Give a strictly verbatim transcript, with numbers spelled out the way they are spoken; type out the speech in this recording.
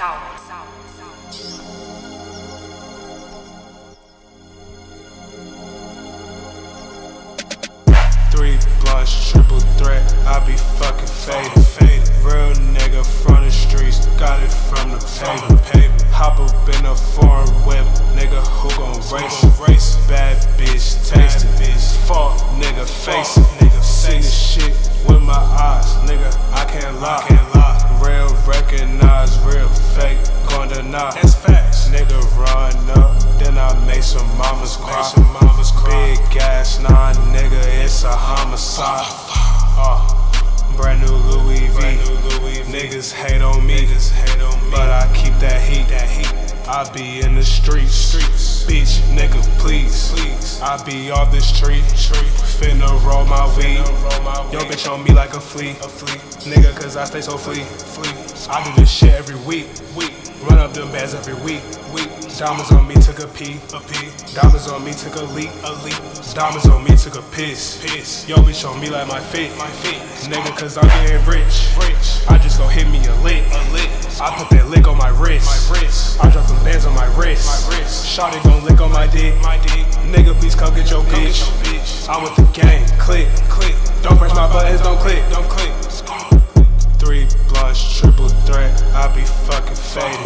Three blunts, triple threat, I be fucking faded. faded. Real nigga from the streets, got it from the pavement. Hop up in a foreign whip, nigga who gon' race it? race Bad bitch, taste it. Fuck nigga, face it. See this shit with my eyes, nigga, I can't lie. Real recognize, real fake, gon' deny. That's facts. Nigga run up, then I make some mamas cry. Big gas, nah nigga, it's a homicide. Uh, brand new Louis V. Niggas hate on me, but I keep that heat. I be in the streets, bitch, nigga, please. I be off the street, finna roll my weed. Yo, bitch on me like a flea, nigga, cause I stay so flea. I do this shit every week, run up them bands every week. Diamonds on me took a pee, diamonds on me took a leak, diamonds on me took a piss. Yo, bitch on me like my feet, nigga, cause I'm getting rich. I just gon' hit me a lick, I put that lick on my wrist. I drop them bands on my wrist. Shawty gon' lick on my dick. Nigga, please come get your bitch. I'm with the gang, click, click. Don't press my buttons, don't click, don't click. Three blunts, triple threat, I be fucking faded.